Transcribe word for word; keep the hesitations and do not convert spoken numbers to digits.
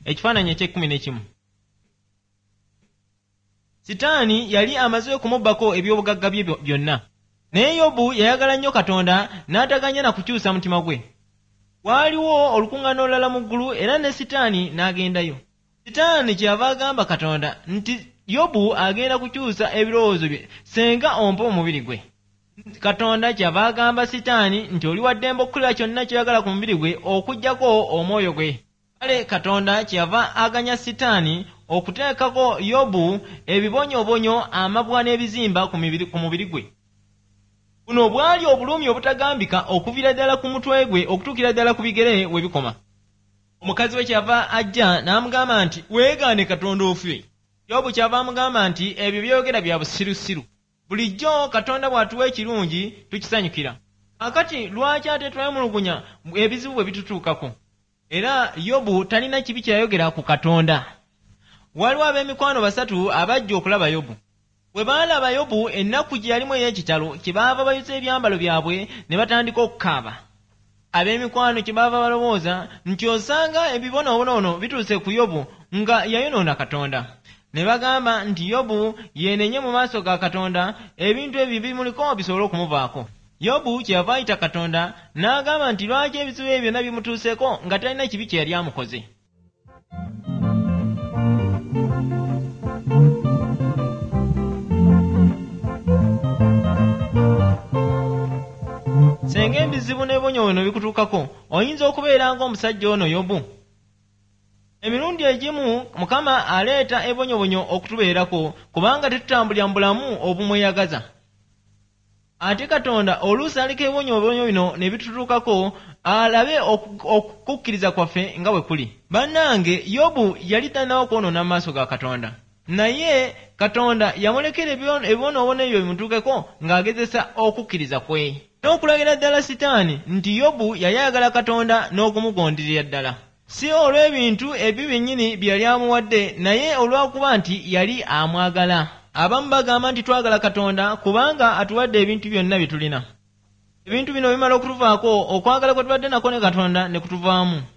ekifaananyi eky'ekkumi n'ekimu. Sitaani yali amaze okumubbako eby'obugagga bye byonna, naye Yobu yayagala nnyo Katonda n'ataganya na kukyusa mutima gwe. Waaliwo olukuŋŋaana olulala mu ggulu era ne Sitaani n'agendayo. Sitaani kyeyava agamba Katonda nti Yobu agenda kukyusa ebirowoozo bye senga ompa omubiri gwe. Katonda kyeyava agamba Sitaani nti oli wa ddembe okukolera kyonna ky'oyagala ku mubiri gwe okuggyako omwoyo gwe. Kale Katonda kyeyava aganya Sitaani okuteekako Yobu ebibonyoobonyo, amabwa n'ebizimba ku mubiri gwe. Buno bwali obulumi obutagambika okuviira ddala ku mutwe gwe okutuukira ddala ku bigere we bikoma. Omukazi we kyava ajja n'amugamba nti weegaane Katonda ofe. Yobu kyava amugamba nti ebyo byogera bya busirusiru. Bulijjo Katonda bw'atuwa ekirungi tukisanyukira. Akati lwaki ate twemulugunya ebizibu bwe bitutuukako? Era Yobu talina kibi kyayogera ku Katonda. Waliwo ab'emikwano basatu abajja okulaba Yobu. Bwe baalaba Yobu ennaku gye yalimu ey'ekitalo, kyebaava bayuza ebyambalo byabwe ne batandika okukaaba. Ab'emikwano kyebaava balowooza nti osanga ebibonoobono bituuse ku Yobu nga yayonoona Katonda. Ne bagamba nti Yobu yeenenye mu maaso ga Katonda, ebintu ebyo bimuliko bisobole okumuvaako. Yobu kyeyava ayita Katonda n'agamba nti lwaki ebizibu ebyo byonna bimutuuseeko nga talina kibi kye yali amukoze. Senga ebizibu n'ebibonyoobonyo bikutuukako, oyinza okubeera ng'omusajja ono Yobu. Emirundi egimu Mukama aleeta ebibonyoobonyo okutubeerako kubanga tetutambulira mu bulamu obumweyagaza. Ate Katonda oluusi aleka ebibonyoobonyo bino ne bitutuukako alabe okukkiriza kwaffe nga bwe kuli. Bannange, Yobu yali tannawo kwonoona mu maaso ga Katonda, naye Katonda yamulekera ebibonoobono ebyo bimutuukeko ng'agezesa okukkiriza kwe. N'okulagira ddala Sitaani nti Yobu yayagala Katonda n'okumugonderera ddala. Si olw'ebintu ebyo byennyini bye yali amuwadde, naye olw'okuba nti yali amwagala. Abamu bagamba nti twagala Katonda kubanga atuwadde ebintu byonna bye tulina. Ebintu bino bimala okutuvaako, okwagala kwe tubadde nako ne Katonda ne kutuvaamu.